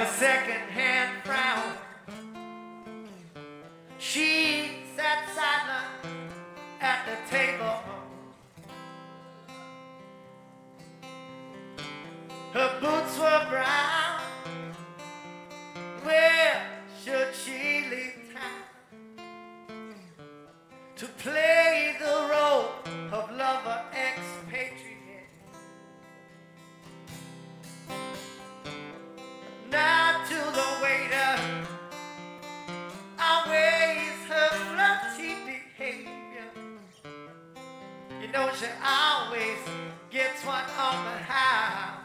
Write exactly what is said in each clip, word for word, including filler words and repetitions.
second-hand frown. She sat silent at the table. Her boots were brown. Where should she leave town to play the role of lover expatriate? Now to the waiter, always her flirty behavior. You know she always gets one on the house.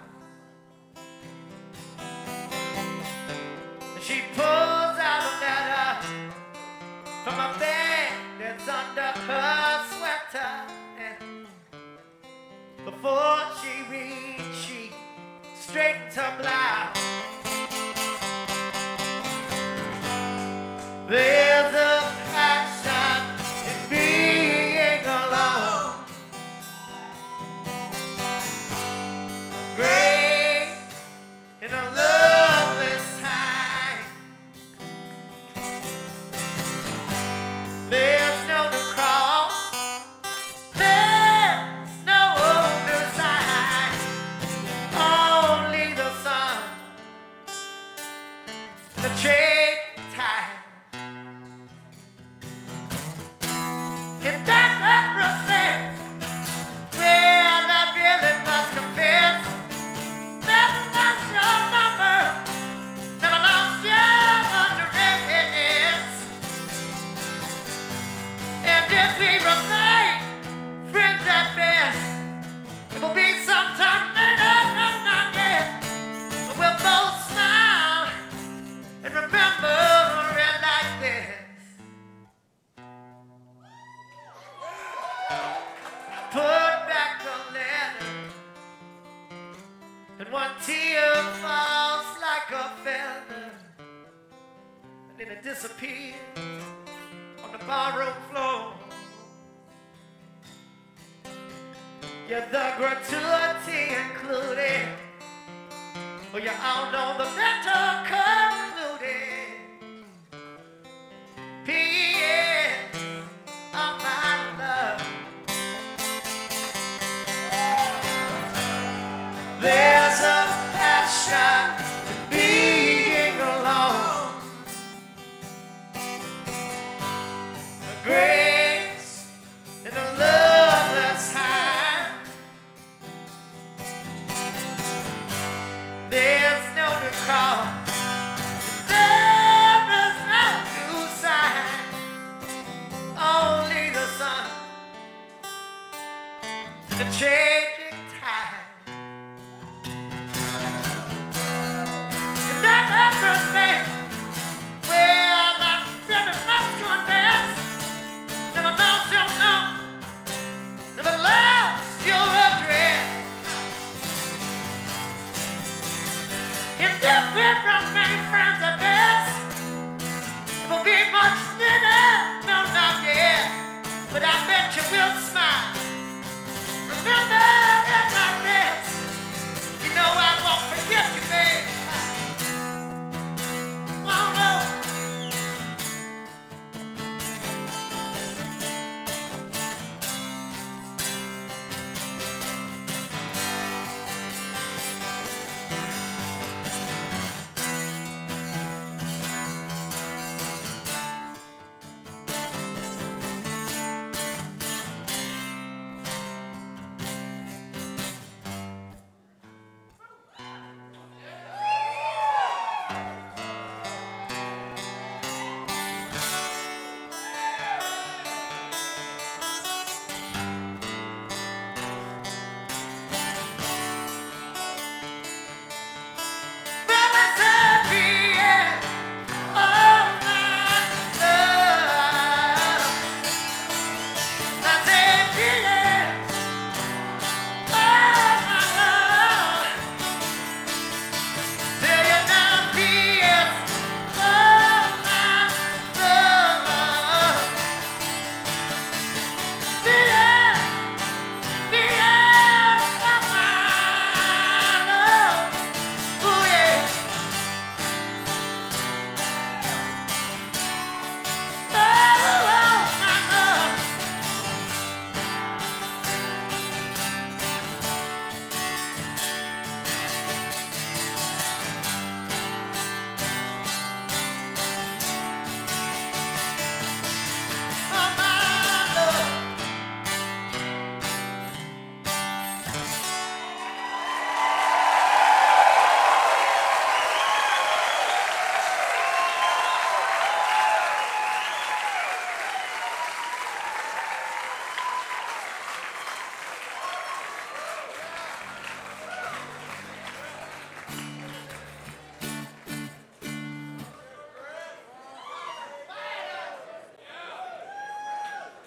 She pulls out a letter from a bag that's under her sweater, and before she reads, she straightens her blouse. There's a passion in being alone, great in a loveless time. There's no cross, there's no other sign, only the sun, the change time. If that represents where I really must confess, never lost your number, never lost your address. And if we remain friends at best, it will be sometime later, not, not yet. But we'll both smile and remember it like this. Put back the letter, and one tear falls like a feather, and then it disappears on the barroom floor. Yeah, the gratuity included, well, you all know the matter concluded. P S of my love. There's a passion in being alone, a grace in a loveless hand. There's no recall, there is no new sign, only the sun, the changing tide. If we're from many friends